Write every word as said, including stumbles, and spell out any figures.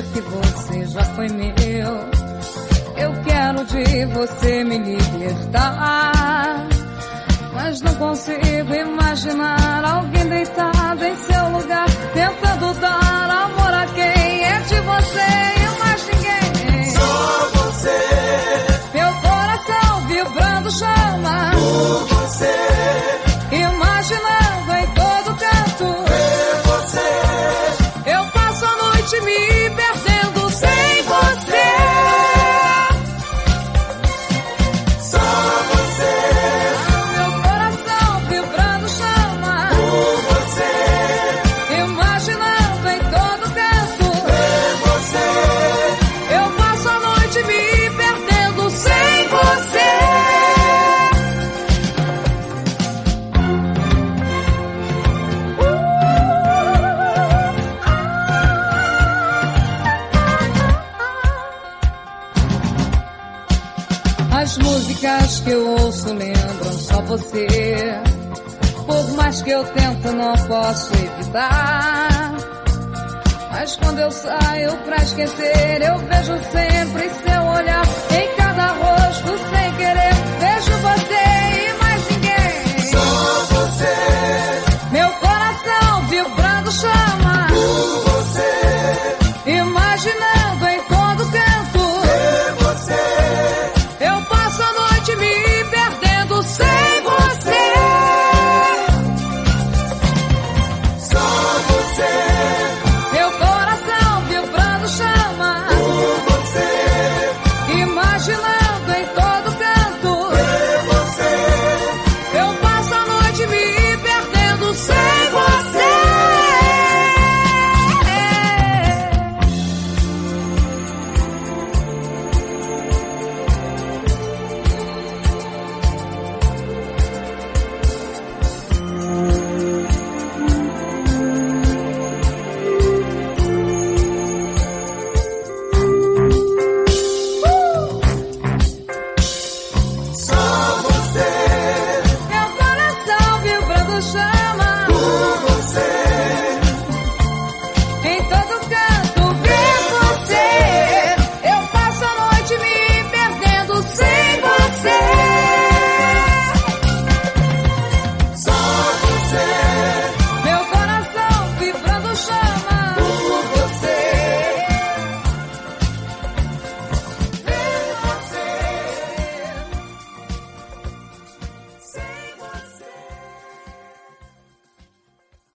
dizer que você já foi meu. Eu quero de você me libertar, mas não consigo imaginar alguém deitado em seu lugar, tentando dar amor a quem é de você e mais ninguém. Só você. Meu coração vibrando chama Por você. Imaginando em todo canto Ver você. eu passo a noite me perdendo sem você. Só você. Meu coração vibrando chama Por você. Imaginando em todo canto Ver você. eu passo a noite me perdendo sem você. As músicas que eu ouço lembram só você. Por mais que eu tento, não posso evitar. Mas quando eu saio pra esquecer, eu vejo sempre seu olhar em cada rosto sem querer.